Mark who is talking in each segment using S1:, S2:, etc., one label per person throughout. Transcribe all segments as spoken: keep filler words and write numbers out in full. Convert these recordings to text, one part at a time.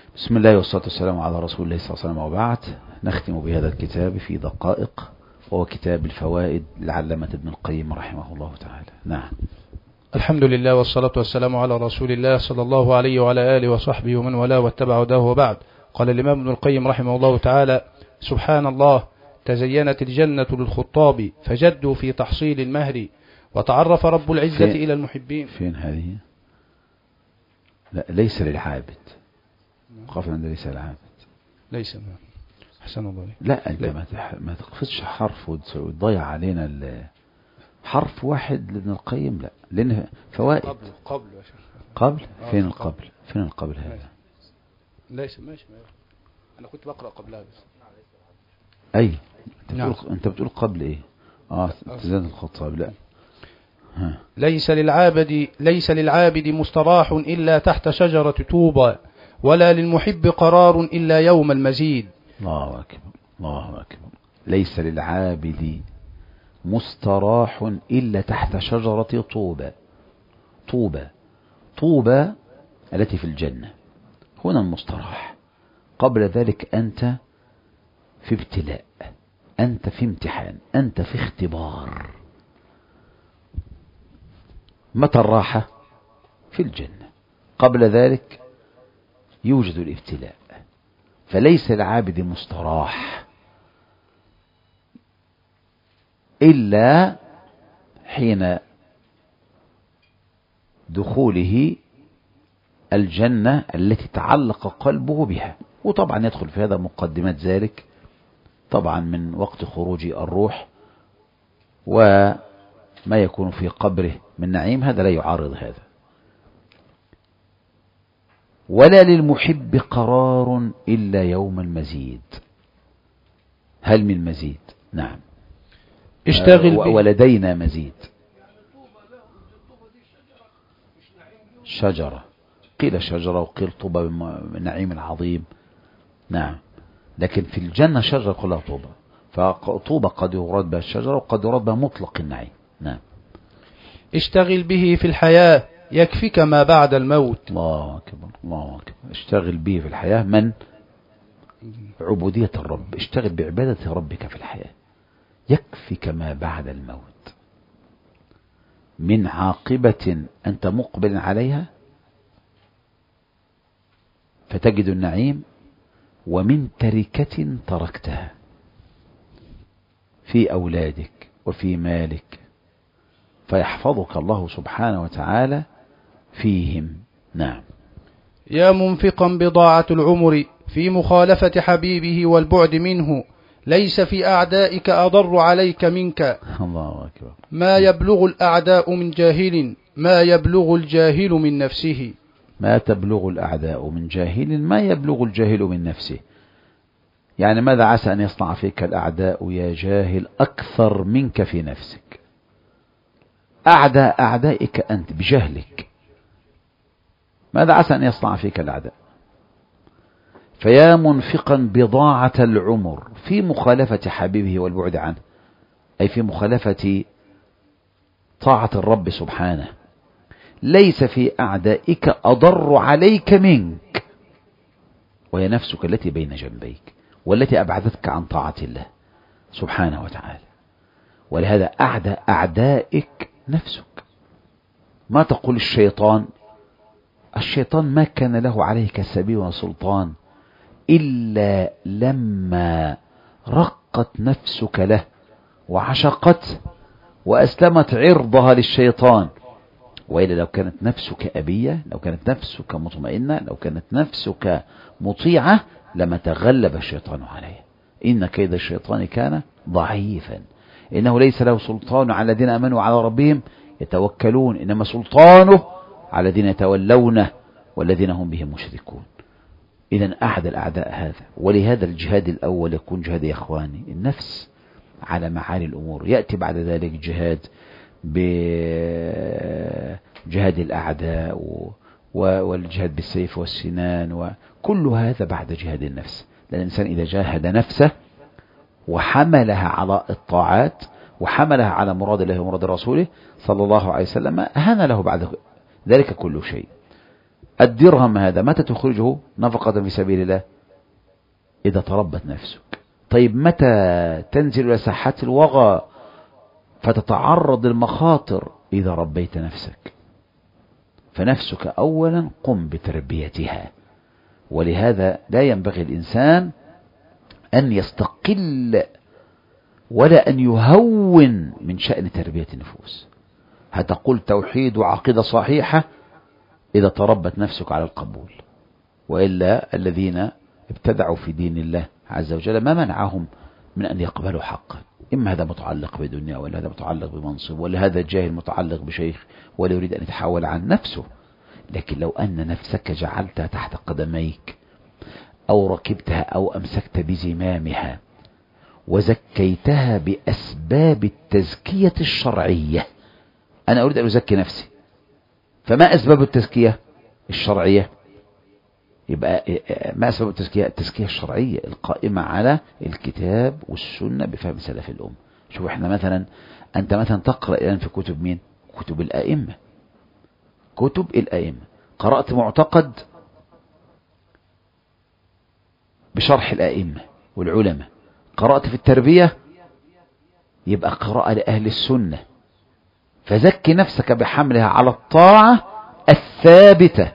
S1: بسم الله والصلاة والسلام على رسول الله صلى الله عليه وسلم، وبعد. نختم بهذا الكتاب في دقائق، وهو كتاب الفوائد لعلامة ابن القيم رحمه الله تعالى. نعم.
S2: الحمد لله والصلاة والسلام على رسول الله صلى الله عليه وعلى آله وصحبه ومن والاه واتبع هداه، وبعد. قال الإمام ابن القيم رحمه الله تعالى: سبحان الله، تزينت الجنة للخطاب فجدوا في تحصيل المهر، وتعرف رب العزة إلى المحبين.
S1: فين هذه؟ لا، ليس للعابد. قف عند ليس للعابد.
S2: ليس حسن الله.
S1: لا، أنت لا. ما تقفزش حرف وتضيع علينا حرف واحد لابن القيم. لا، لأنه فوائد.
S2: قبل قبل
S1: قبل فين القبل؟ فين القبل هذا؟
S2: ليس ماشي. أنا كنت بقرأ قبلها بس.
S1: أي أنت
S2: نعم.
S1: بتقول أنت بتقول قبل إيه؟ آه تزاد الخطاب. لا. ها.
S2: ليس للعابد ليس للعابد مستراح إلا تحت شجرة طوبى، ولا للمحب قرار إلا يوم المزيد.
S1: الله أكبر، الله أكبر. ليس للعابد مستراح إلا تحت شجرة طوبى. طوبى طوبى التي في الجنة، هنا المستراح. قبل ذلك أنت في ابتلاء، أنت في امتحان، أنت في اختبار. متى الراحة؟ في الجنة. قبل ذلك يوجد الابتلاء. فليس العابد مستراح إلا حين دخوله الجنة التي تعلق قلبه بها. وطبعا يدخل في هذا مقدمات ذلك طبعا من وقت خروج الروح وما يكون في قبره من نعيم، هذا لا يعارض هذا. ولا للمحب قرار إلا يوم المزيد. هل من مزيد؟ نعم.
S2: اشتغل
S1: آه ولدينا مزيد. شجرة، قيل شجرة وقيل طوبى من نعيم العظيم. نعم. لكن في الجنة شجرة كلها طوبى، فطوبى قد يراد بها الشجرة وقد يراد بها مطلق النعيم. نعم.
S2: اشتغل به في الحياة يكفيك ما بعد الموت.
S1: الله أكبر، الله أكبر. اشتغل به في الحياة، من؟ عبودية الرب. اشتغل بعبادة ربك في الحياة يكفيك ما بعد الموت من عاقبة أنت مقبل عليها فتجد النعيم، ومن تركة تركتها في أولادك وفي مالك، فيحفظك الله سبحانه وتعالى فيهم. نعم.
S2: يا منفقا بضاعة العمر في مخالفة حبيبه والبعد منه، ليس في أعدائك أضر عليك منك.
S1: الله أكبر.
S2: ما يبلغ الأعداء من جاهل، ما يبلغ الجاهل من نفسه.
S1: ما تبلغ الأعداء من جاهل، ما يبلغ الجاهل من نفسه. يعني ماذا عسى أن يصنع فيك الأعداء يا جاهل أكثر منك في نفسك؟ أعداء أعدائك أنت بجهلك، ماذا عسى أن يصنع فيك الأعداء؟ فيا منفقا بضاعة العمر في مخالفة حبيبه والبعد عنه، أي في مخالفة طاعة الرب سبحانه، ليس في أعدائك أضر عليك منك، وهي نفسك التي بين جنبيك والتي أبعدتك عن طاعة الله سبحانه وتعالى. ولهذا أعداء أعدائك نفسك. ما تقول الشيطان؟ الشيطان ما كان له عليك سبيل وسلطان إلا لما رقت نفسك له وعشقت وأسلمت عرضها للشيطان. وإلا لو كانت نفسك أبية، لو كانت نفسك مطمئنة، لو كانت نفسك مطيعة، لما تغلب الشيطان عليه. إن كيد الشيطان كان ضعيفا، إنه ليس له سلطان على الذين آمنوا على ربهم يتوكلون، إنما سلطانه على الذين يتولونه والذين هم به مشركون. إذن أحد الأعداء هذا. ولهذا الجهاد الأول يكون جهاد يا إخواني النفس على معالي الأمور، يأتي بعد ذلك جهاد بجهاد الأعداء والجهاد بالسيف والسنان، وكل هذا بعد جهاد النفس. لأن الإنسان إذا جاهد نفسه وحملها على الطاعات وحملها على مراد الله ومراد رسوله صلى الله عليه وسلم، هان له بعد ذلك كل شيء. الدرهم هذا متى تخرجه نفقة في سبيل الله؟ إذا تربت نفسك. طيب متى تنزل إلى ساحات الوغى فتتعرض للمخاطر؟ إذا ربيت نفسك. فنفسك أولا قم بتربيتها. ولهذا لا ينبغي الإنسان أن يستقل ولا أن يهون من شأن تربية النفوس. هتقول توحيد وعقيدة صحيحة إذا تربت نفسك على القبول، وإلا الذين ابتدعوا في دين الله عز وجل ما منعهم من أن يقبلوا حقا. إما هذا متعلق بدنيا، ولا هذا متعلق بمنصب، ولا هذا جاهل متعلق بشيخ ولا يريد أن يتحول عن نفسه. لكن لو أن نفسك جعلتها تحت قدميك أو ركبتها أو أمسكت بزمامها وزكيتها بأسباب التزكية الشرعية. أنا أريد أن أزكي نفسي، فما أسباب التزكية الشرعية؟ يبقى ما أسباب التزكية؟ التزكية الشرعية القائمة على الكتاب والسنة بفهم سلف الأمة. شوف احنا مثلا، أنت مثلا تقرأ الآن في كتب مين؟ كتب الآئمة. كتب الآئمة قرأت معتقد بشرح الآئمة والعلماء، قرأت في التربية يبقى قراءة لأهل السنة. فزكي نفسك بحملها على الطاعة الثابتة،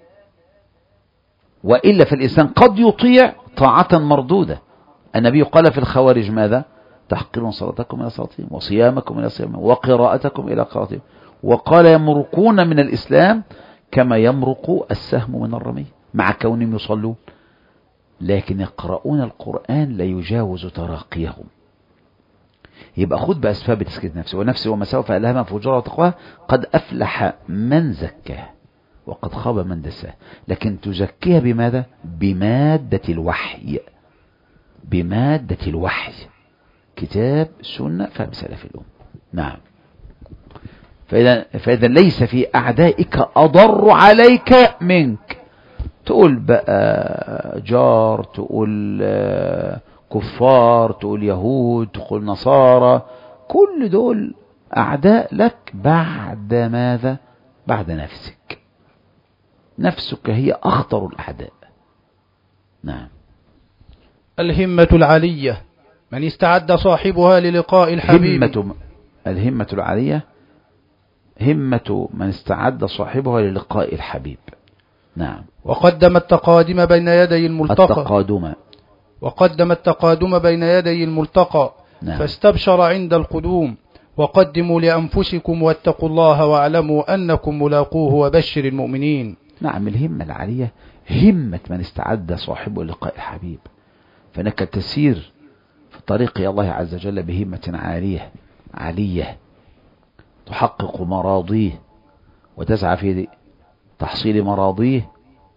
S1: وإلا فالإنسان قد يطيع طاعة مردودة. النبي قال في الخوارج ماذا؟ تحقرون صلاتكم إلى صلاتهم وصيامكم إلى صيامهم وقراءتكم إلى قراءتهم. وقال يمرقون من الإسلام كما يمرق السهم من الرمي، مع كونهم يصلون لكن يقرؤون القرآن لا يجاوز تراقيهم. يبقى خذ بأسباب تزكية نفسه. ونفسه وما سوف ألهمها فجورها وتقواها، قد أفلح من زكاه وقد خاب من دساه. لكن تزكيها بماذا؟ بمادة الوحي. بمادة الوحي، كتاب سنة فهم سلف الأمة. نعم. فإذا, فإذا ليس في أعدائك أضر عليك منك. تقول بقى جار، تقول كفار، تقول يهود، تقول نصارى، كل دول أعداء لك بعد ماذا؟ بعد نفسك. نفسك هي أخطر الأعداء. نعم.
S2: الهمة العالية من استعد صاحبها للقاء الحبيب.
S1: همة الهمة العالية همة من استعد صاحبها للقاء الحبيب. نعم.
S2: وقدم التقادم بين يدي الملتقى.
S1: التقادم
S2: وقدم التقادم بين يدي الملتقى. نعم. فاستبشر عند القدوم. وقدموا لأنفسكم واتقوا الله واعلموا أنكم ملاقوه وبشر المؤمنين.
S1: نعم. الهمة العالية همة من استعد صاحبه للقاء الحبيب. فإنك تسير في طريق الله عز وجل بهمة عالية عالية تحقق مراضيه وتسعى في تحصيل مراضيه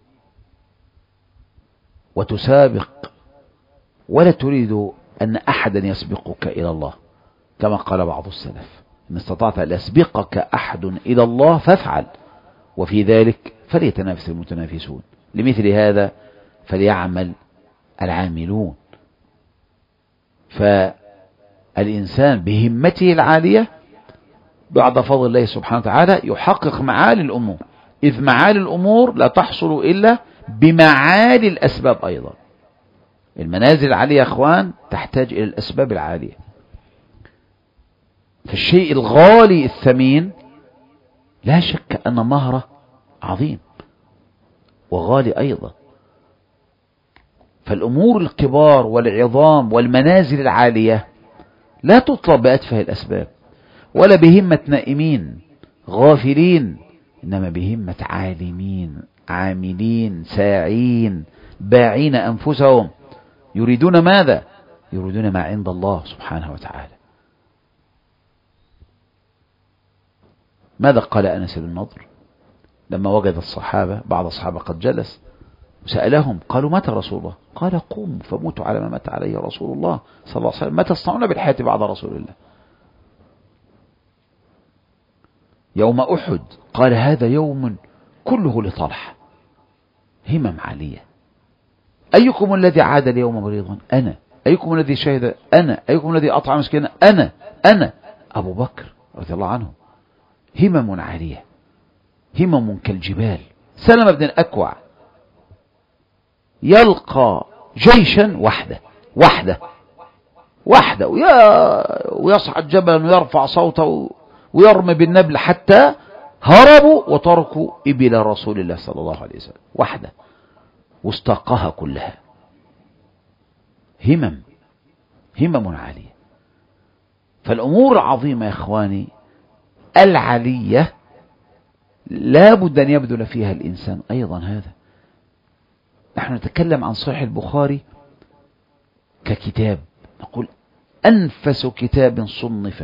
S1: وتسابق، ولا تريد أن أحدا يسبقك إلى الله، كما قال بعض السلف: إن استطعت أن يسبقك أحد إلى الله فافعل، وفي ذلك فليتنافس المتنافسون. لمثل هذا فليعمل العاملون. فالإنسان بهمته العالية بعد فضل الله سبحانه وتعالى يحقق معالي الأمور، إذ معالي الأمور لا تحصل إلا بمعالي الأسباب. أيضا المنازل العالية يا أخوان تحتاج إلى الأسباب العالية. فالشيء الغالي الثمين لا شك أن مهره عظيم وغالي أيضا. فالأمور الكبار والعظام والمنازل العالية لا تطلب بأتفه الأسباب ولا بهمة نائمين غافلين، إنما بهمة عالمين عاملين ساعين باعين أنفسهم يريدون ماذا؟ يريدون ما عند الله سبحانه وتعالى. ماذا قال أنس بن النضر لما وجد الصحابة بعض الصحابة قد جلس وسألهم؟ قالوا: متى رسول الله؟ قال: قوموا فموتوا على ما مات عليه رسول الله صلى الله عليه وسلم، ما تصنعون بالحياة بعد رسول الله؟ يوم أحد قال: هذا يوم كله لطلحة. همم عالية. أيكم الذي عاد اليوم مريضا؟ أنا. أيكم الذي شهد؟ أنا. أيكم الذي أطعم مسكينا؟ أنا. أنا أبو بكر رضي الله عنه. همم عالية، همم كالجبال سلمة بن الأكوع يلقى جيشا وحده وحده وحده ويصعد جبلا ويرفع صوته ويرمي بالنبل حتى هربوا وتركوا إبل رسول الله صلى الله عليه وسلم وحده واستاقها كلها. همم همم عالية. فالأمور العظيمة يا إخواني العلية لا بد أن يبذل فيها الإنسان أيضا هذا. نحن نتكلم عن صحيح البخاري ككتاب، نقول أنفس كتاب صنف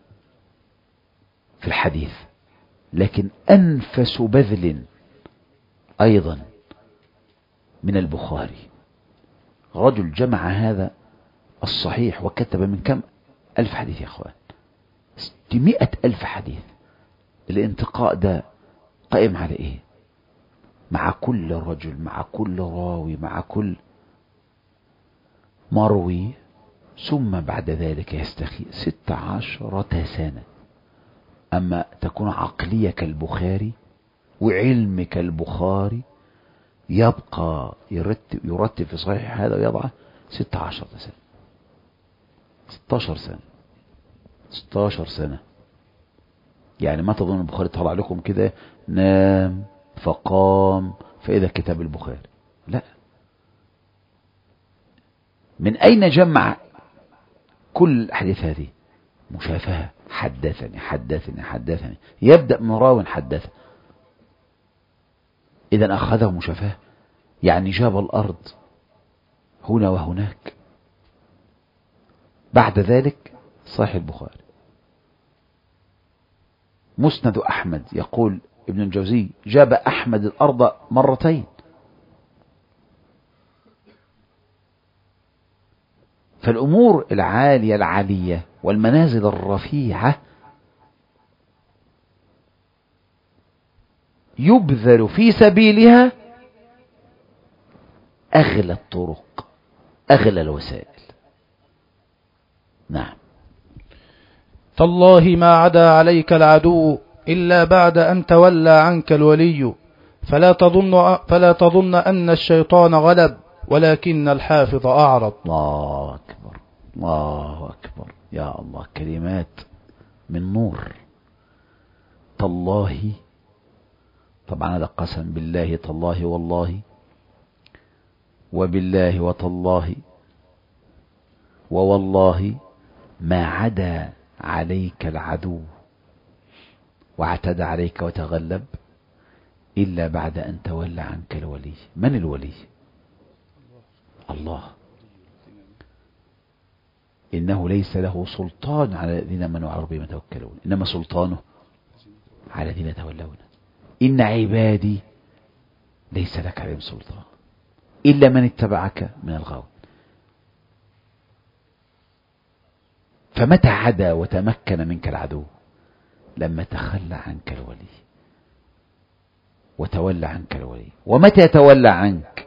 S1: في الحديث، لكن أنفس بذل أيضا من البخاري. رجل جمع هذا الصحيح وكتب من كم ألف حديث يا أخوان، ستمائة ألف حديث. الانتقاء ده قائم على إيه؟ مع كل رجل، مع كل راوي، مع كل مروي، ثم بعد ذلك يستخي ست عشرة سنة. أما تكون عقلية كالبخاري وعلم كالبخاري يبقى يرتب, يرتب في صحيح هذا ويضعه ست عشرة سنة، ستاشر سنة ستاشر سنة. يعني ما تظن البخاري طلع لكم كده نام فقام فإذا كتاب البخاري، لا. من أين جمع كل الأحاديث هذه؟ مشافهة، حدثني حدثني حدثني، يبدأ من راو حدث. إذا أخذه مشافهة، يعني جاب الأرض هنا وهناك. بعد ذلك صحيح البخاري. مسند أحمد، يقول ابن الجوزي جاب أحمد الأرض مرتين. فالأمور العالية العالية والمنازل الرفيعة يبذل في سبيلها أغلى الطرق، أغلى الوسائل. نعم.
S2: تالله ما عدا عليك العدو إلا بعد أن تولى عنك الولي، فلا تظن, فلا تظن أن الشيطان غلب ولكن الحافظ أعرض.
S1: الله أكبر الله أكبر، يا الله، كلمات من نور. تالله، طبعا هذا قسم بالله، تالله والله وبالله وتالله ووالله ما عدا عليك العدو واعتدى عليك وتغلب إلا بعد أن تولى عنك الولي. من الولي؟ الله. إنه ليس له سلطان على الذين منوا على ربهم يتوكلون، إنما سلطانه على الذين يتولون. إن عبادي ليس لك عليهم سلطان إلا من اتبعك من الغاوين. فمتى عدا وتمكن منك العدو؟ لما تخلى عنك الولي وتولى عنك الولي. ومتى يتولى عنك؟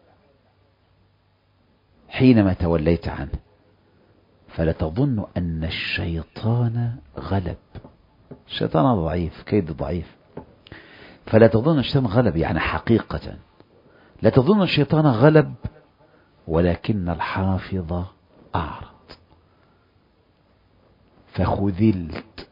S1: حينما توليت عنه. فلا تظن أن الشيطان غلب. الشيطان ضعيف، كيد ضعيف. فلا تظن الشيطان غلب، يعني حقيقة لا تظن الشيطان غلب ولكن الحافظ أعرض. فخذلت.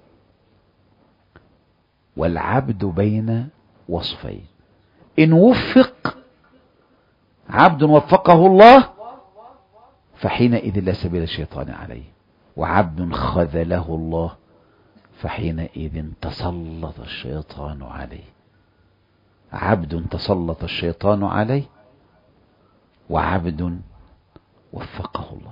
S1: والعبد بين وصفين، إن وفق عبد وفقه الله فحينئذ لا سبيل الشيطان عليه، وعبد خذله الله فحينئذ تسلط الشيطان عليه. عبد تسلط الشيطان عليه وعبد وفقه الله.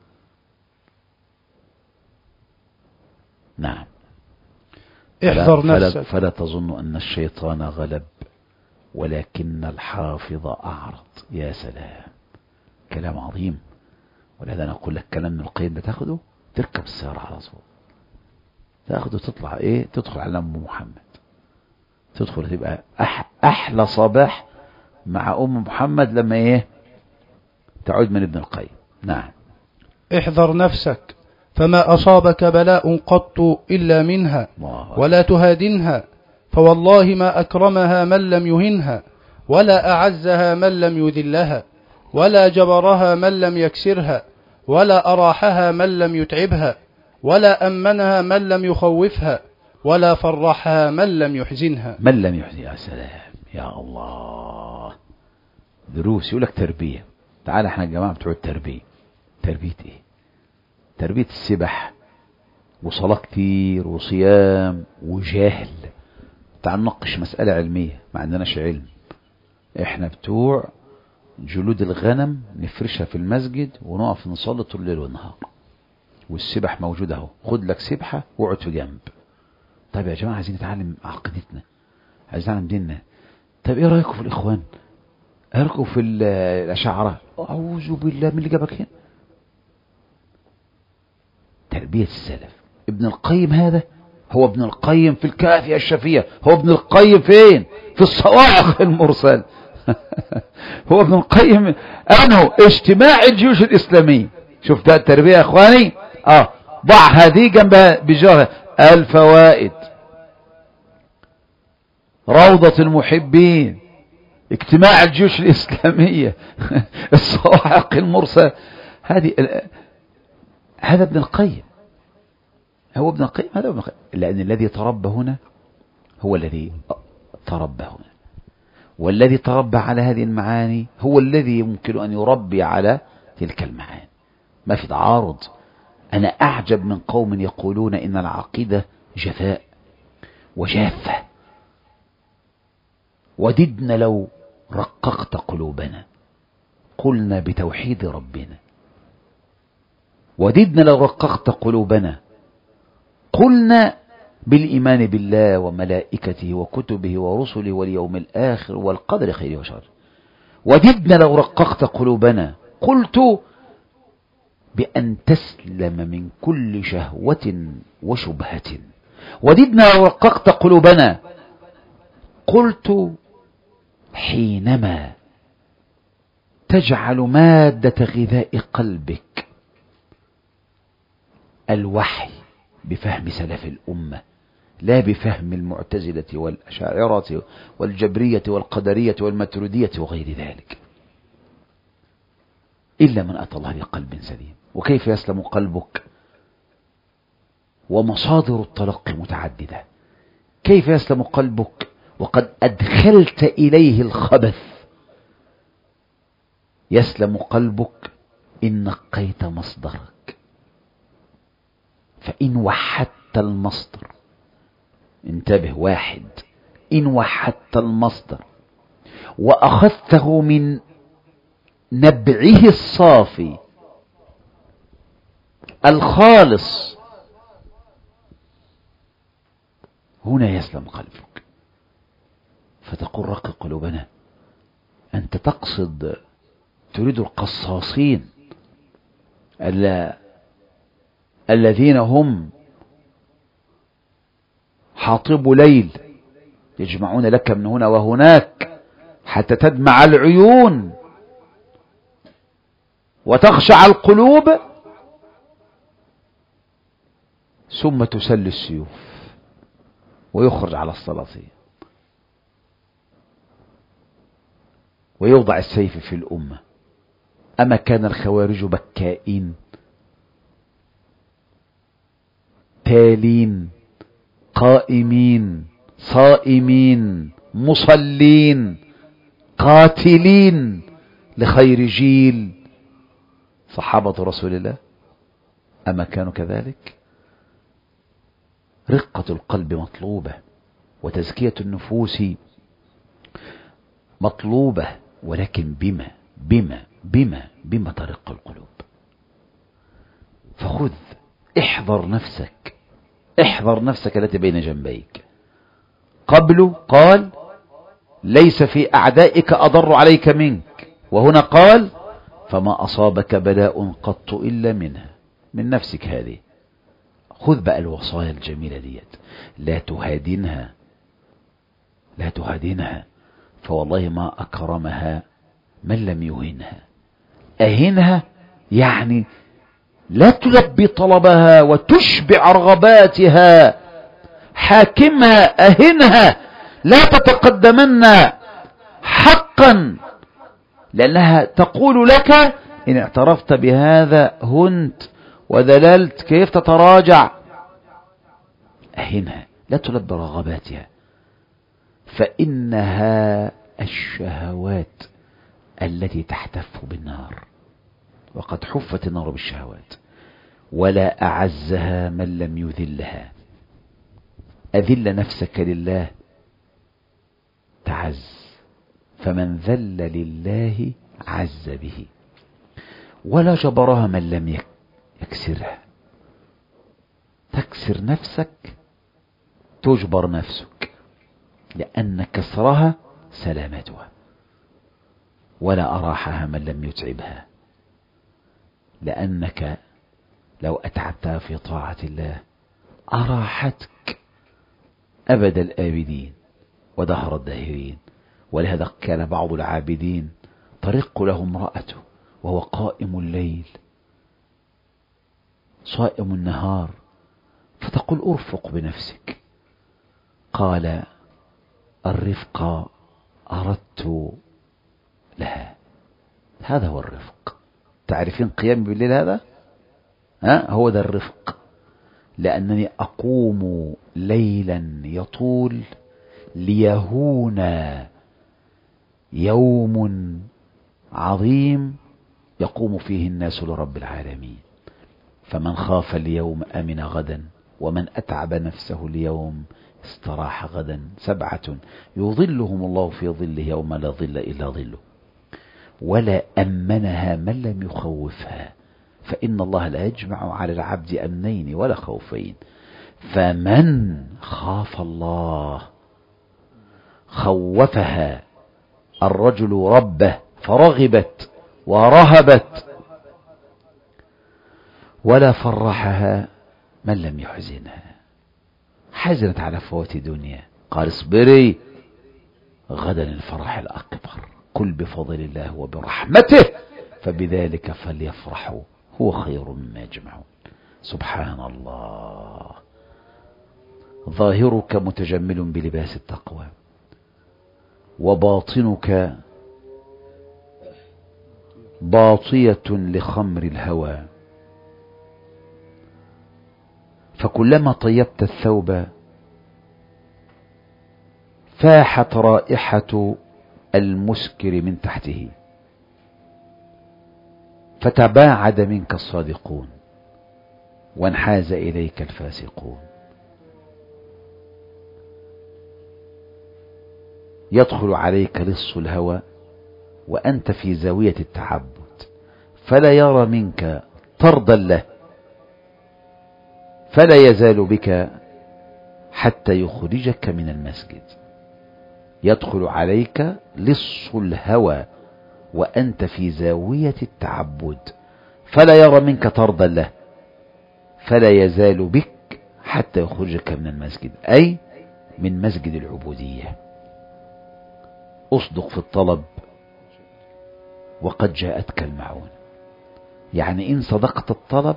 S1: نعم.
S2: احذر
S1: فلا,
S2: نفسك.
S1: فلا, فلا تظن أن الشيطان غلب ولكن الحافظ أعرض. يا سلام، كلام عظيم. ولهذا نقول لك كلام من القيم بتاخده تركب السيارة على طول، تاخده تطلع ايه، تدخل على أم محمد، تدخل تبقى أح أحلى صباح مع أم محمد لما ايه تعود من ابن القيم. نعم.
S2: احذر نفسك فما أصابك بلاء قط إلا منها ولا تهادنها، فوالله ما أكرمها من لم يهنها، ولا أعزها من لم يذلها، ولا جبرها من لم يكسرها، ولا أراحها من لم يتعبها، ولا أمنها من لم يخوفها، ولا فرحها من لم يحزنها.
S1: من لم يحزنها. يا سلام يا الله. دروس يقول لك تربية. تعال احنا يا جماعة بتوع التربية. تربية ايه؟ تربية السبح وصلاة كتير وصيام وجهل. تعال نناقش مسألة علمية، ما عندناش علم. احنا بتوع جلود الغنم نفرشها في المسجد ونقف نصلي طول الليل والنهار، والسبح موجود اهو، خد لك سبحة واقعد في جنب. طيب يا جماعة عايزين نتعلم عقيدتنا، عايزين نتعلم ديننا. طيب ايه رأيكم في الاخوان؟ ايه رأيكم في الاشاعرة؟ اعوذ بالله من اللي جابك هنا. تربية السلف. ابن القيم هذا هو ابن القيم في الكافية الشافية. هو ابن القيم فين؟ في الصواعق المرسل. هو ابن القيم انه اجتماع الجيوش الاسلامية. شوف ده التربية يا اخواني. اه ضع هذه جنبها بجارة. الفوائد، روضة المحبين، اجتماع الجيوش الاسلامية، الصواعق المرسل. هذه هذا ابن القيم. هو ابن القيم هذا ابن القيم. لأن الذي تربى هنا هو الذي تربى هنا، والذي تربى على هذه المعاني هو الذي يمكن أن يربي على تلك المعاني. ما في تعارض. أنا أعجب من قوم يقولون إن العقيدة جفاء وجافة. وددنا لو رققت قلوبنا قلنا بتوحيد ربنا. وددنا لو رققت قلوبنا قلنا بالإيمان بالله وملائكته وكتبه ورسله واليوم الآخر والقدر خيره وشره. وددنا لو رققت قلوبنا قلت بأن تسلم من كل شهوة وشبهة. وددنا لو رققت قلوبنا قلت حينما تجعل مادة غذاء قلبك الوحي بفهم سلف الأمة لا بفهم المعتزلة والأشاعرة والجبرية والقدرية والماتريدية وغير ذلك، إلا من أتى الله بقلب سليم. وكيف يسلم قلبك ومصادر التلقي متعددة؟ كيف يسلم قلبك وقد أدخلت إليه الخبث؟ يسلم قلبك إن نقيت مصدرك. فإن وحدت المصدر، انتبه، واحد، إن وحدت المصدر وأخذته من نبعه الصافي الخالص، هنا يسلم قلبك. فتقول رق قلوبنا. أنت تقصد تريد القصاصين الذين هم حاطب ليل يجمعون لك من هنا وهناك حتى تدمع العيون وتخشع القلوب ثم تسل السيوف ويخرج على السلاطين ويوضع السيف في الأمة. أما كان الخوارج بكائين تالين قائمين صائمين مصلين قاتلين لخير جيل صحابة رسول الله؟ أما كانوا كذلك؟ رقة القلب مطلوبة وتزكية النفوس مطلوبة، ولكن بما بما بما بما ترق القلوب. فخذ احذر نفسك، احذر نفسك التي بين جنبيك. قبل قال ليس في أعدائك أضر عليك منك، وهنا قال فما أصابك بلاء قط إلا منها، من نفسك هذه. خذ بقى الوصايا الجميلة ديت، لا تهادنها، لا تهادنها، فوالله ما أكرمها من لم يهنها. أهنها يعني لا تلبي طلبها وتشبع رغباتها. حاكمها، أهنها لا تتقدمن حقا، لأنها تقول لك إن اعترفت بهذا هنت وذللت، كيف تتراجع؟ أهنها، لا تلبي رغباتها، فإنها الشهوات التي تحتف بالنار، وقد حفت النار بالشهوات، ولا أعزها من لم يذلها. أذل نفسك لله تعز، فمن ذل لله عز به، ولا جبرها من لم يكسرها. تكسر نفسك تجبر نفسك، لأن كسرها سلامتها، ولا أراحها من لم يتعبها، لأنك لو أتعبتها في طاعة الله أراحتك أبد الآبدين ودهر الداهرين. ولهذا كان بعض العابدين ترق له امرأته وهو قائم الليل صائم النهار، فتقول أرفق بنفسك، قال الرفق أردت لها. هذا هو الرفق. تعرفين قيام بالليل هذا؟ ها هو ذا الرفق، لأنني أقوم ليلا يطول ليهون يوم عظيم يقوم فيه الناس لرب العالمين. فمن خاف اليوم أمن غدا، ومن أتعب نفسه اليوم استراح غدا. سبعة يظلهم الله في ظله يوم لا ظل إلا ظله، ولا أمنها من لم يخوفها، فإن الله لا يجمع على العبد أمنين ولا خوفين. فمن خاف الله خوفها الرجل ربه فرغبت ورهبت، ولا فرحها من لم يحزنها. حزنت على فوات دنيا، قال اصبري غدا الفرح الأكبر، كل بفضل الله وبرحمته فبذلك فليفرحوا هو خير مما يجمعون. سبحان الله. ظاهرك متجمل بلباس التقوى، وباطنك باطية لخمر الهوى، فكلما طيبت الثوب فاحت رائحة المسكر من تحته، فتباعد منك الصادقون وانحاز إليك الفاسقون. يدخل عليك لص الهوى وأنت في زاوية التعبد، فلا يرى منك طردا له، فلا يزال بك حتى يخرجك من المسجد. يدخل عليك لص الهوى وأنت في زاوية التعبد، فلا يرى منك طردا له، فلا يزال بك حتى يخرجك من المسجد، أي من مسجد العبودية. أصدق في الطلب وقد جاءتك المعونة، يعني إن صدقت الطلب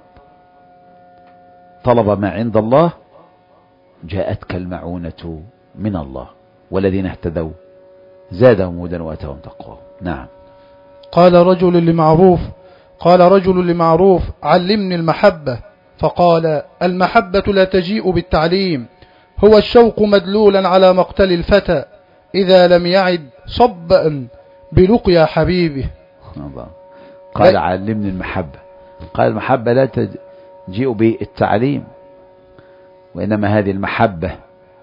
S1: طلب ما عند الله جاءتك المعونة من الله، والذين اهتدوا زادهم هدى وآتاهم تقوى. نعم.
S2: قال رجل لمعروف قال رجل لمعروف علمني المحبة، فقال المحبة لا تجيء بالتعليم، هو الشوق مدلولا على مقتل الفتى إذا لم يعد صبا بلقيا حبيبه.
S1: قال علمني المحبة، قال المحبة لا تجيء بالتعليم، وإنما هذه المحبة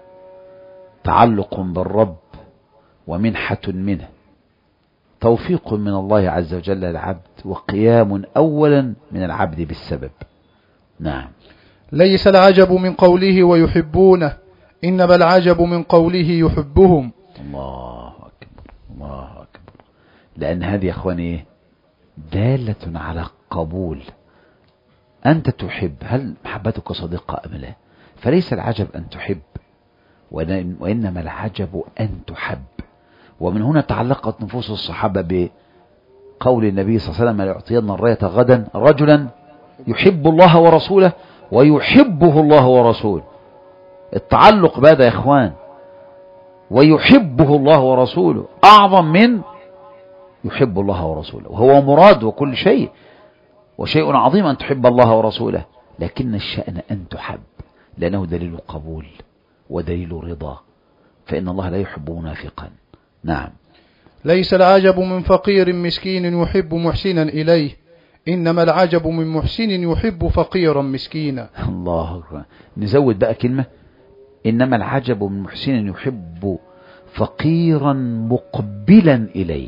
S1: تعلق بالرب ومنحة منه، توفيق من الله عز وجل للعبد، وقيام أولا من العبد بالسبب. نعم.
S2: ليس العجب من قوله ويحبونه، إنما العجب من قوله يحبهم.
S1: الله أكبر الله أكبر. لأن هذه يا أخواني دالة على قبول. أنت تحب، هل محبتك صادقة أم لا؟ فليس العجب أن تحب، وإنما العجب أن تحب. ومن هنا تعلقت نفوس الصحابة بقول النبي صلى الله عليه وسلم ليعطين الراية غدا رجلا يحب الله ورسوله ويحبه الله ورسوله. التعلق بهذا يا إخوان، ويحبه الله ورسوله أعظم من يحب الله ورسوله، وهو مراد وكل شيء، وشيء عظيم أن تحب الله ورسوله، لكن الشأن أن تحب، لأنه دليل قبول ودليل رضا، فإن الله لا يحب منافقا. نعم.
S2: ليس العجب من فقير مسكين يحب محسنا إليه، إنما العجب من محسن يحب فقيرا مسكينا.
S1: الله أكبر. نزود بقى كلمة، إنما العجب من محسن يحب فقيرا مقبلا إليه.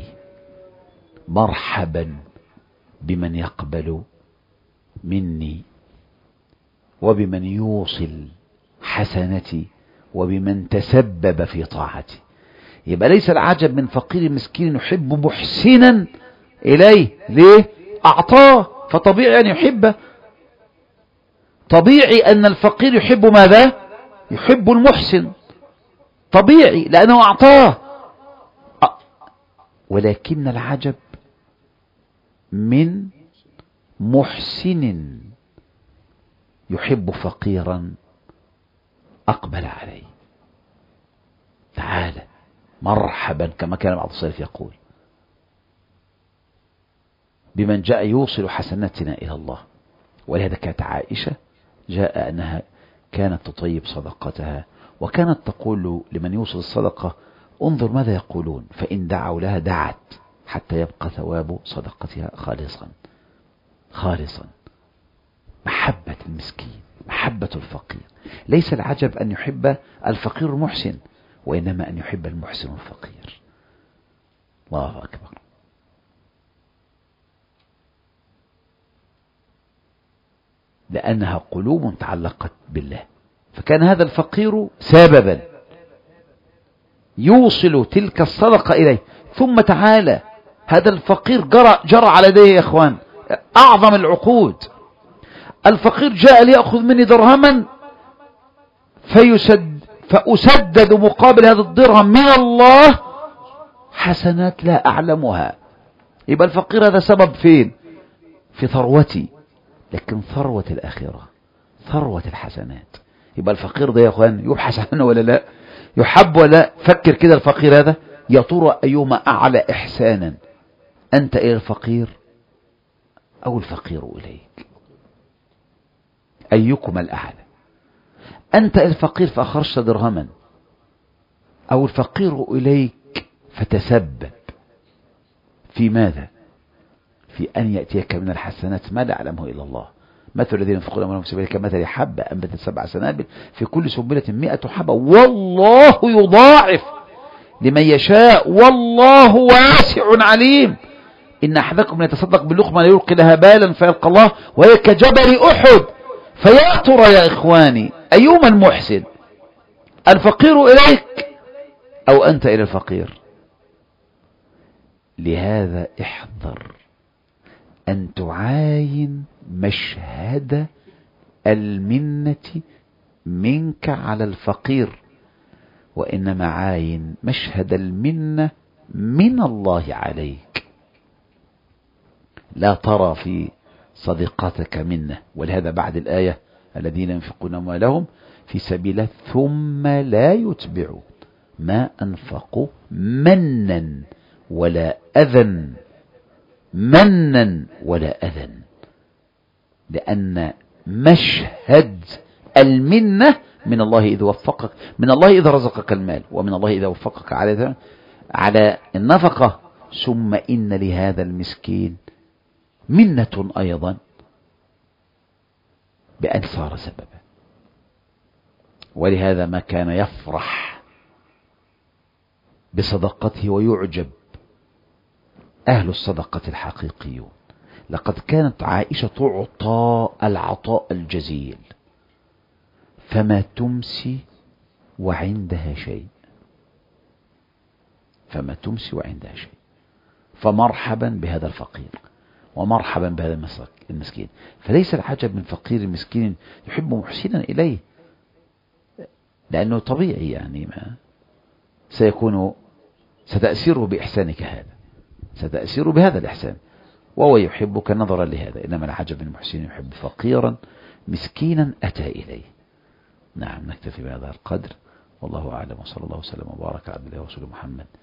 S1: مرحبا بمن يقبل مني، وبمن يوصل حسنتي، وبمن تسبب في طاعتي. يبقى ليس العجب من فقير مسكين يحب محسنا إليه. ليه؟ أعطاه، فطبيعي أن يحبه. طبيعي أن الفقير يحب ماذا؟ يحب المحسن، طبيعي لأنه أعطاه. ولكن العجب من محسن يحب فقيرا أقبل عليه. تعالى مرحبا، كما كان بعض السلف يقول، بمن جاء يوصل حسناتنا إلى الله. ولهذا كانت عائشة جاء أنها كانت تطيب صدقتها، وكانت تقول لمن يوصل الصدقة: انظر ماذا يقولون، فإن دعوا لها دعت حتى يبقى ثواب صدقتها خالصا خالصا. محبة المسكين، محبة الفقير. ليس العجب أن يحب الفقير المحسن، وإنما أن يحب المحسن الفقير. الله أكبر. لأنها قلوب تعلقت بالله، فكان هذا الفقير سببا يوصل تلك الصدقة إليه. ثم تعالى هذا الفقير جرى, جرى على يديه يا إخوان أعظم العقود. الفقير جاء ليأخذ مني درهما فيسد فأسدد مقابل هذا الدرهم من الله حسنات لا أعلمها. يبقى الفقير هذا سبب فين؟ في ثروتي، لكن ثروة الآخرة، ثروة الحسنات. يبقى الفقير ده يا أخوان يبحث عنه ولا لا؟ يحب ولا لا؟ فكر كده، الفقير هذا يا ترى أيهما أعلى إحسانا، أنت إلى الفقير أو الفقير إليك؟ أيكما الأعلى؟ أنت الفقير فأخرجت درهما، أو الفقير إليك فتسبب في ماذا؟ في أن يأتيك من الحسنات ما لا يعلمه إلا الله. مثل الذين ينفقون أموالهم في سبيل الله كمثل حبة أنبتت سبع سنابل في كل سنبلة مئة حبة والله يضاعف لمن يشاء والله واسع عليم. إن أحدكم يتصدق باللقمة لا يلقي لها بالا فيلقى الله وهي كجبل أحد. فيا ترى يا إخواني أيهما المحسن، الفقير إليك أو أنت إلى الفقير؟ لهذا احذر أن تعاين مشهد المنة منك على الفقير، وإنما عاين مشهد المنة من الله عليك. لا ترى في صديقاتك منة. ولهذا بعد الآية الذين ينفقون أموالهم في سبيله ثم لا يتبعون ما أنفقوا منا ولا أذى، منا ولا أذى، لأن مشهد المنة من الله إذا وفقك، من الله إذا رزقك المال، ومن الله إذا وفقك على على النفقة. ثم إن لهذا المسكين منة أيضا بأن صار سببا. ولهذا ما كان يفرح بصدقته ويعجب أهل الصدقة الحقيقيون. لقد كانت عائشة تعطى العطاء الجزيل فما تمسي وعندها شيء، فما تمسي وعندها شيء. فمرحبا بهذا الفقير ومرحبا بهذا المسكين. فليس العجب من فقير مسكين يحب محسنا إليه، لأنه طبيعي يعني ما سيكون ستأثيره بإحسانك هذا، ستأثيره بهذا الإحسان، وهو يحبك نظرا لهذا. إنما العجب من محسن يحب فقيرا مسكينا أتى إليه. نعم، نكتفي بهذا القدر. والله أعلم، وصلى الله وسلم وبارك على عبد الله ورسوله محمد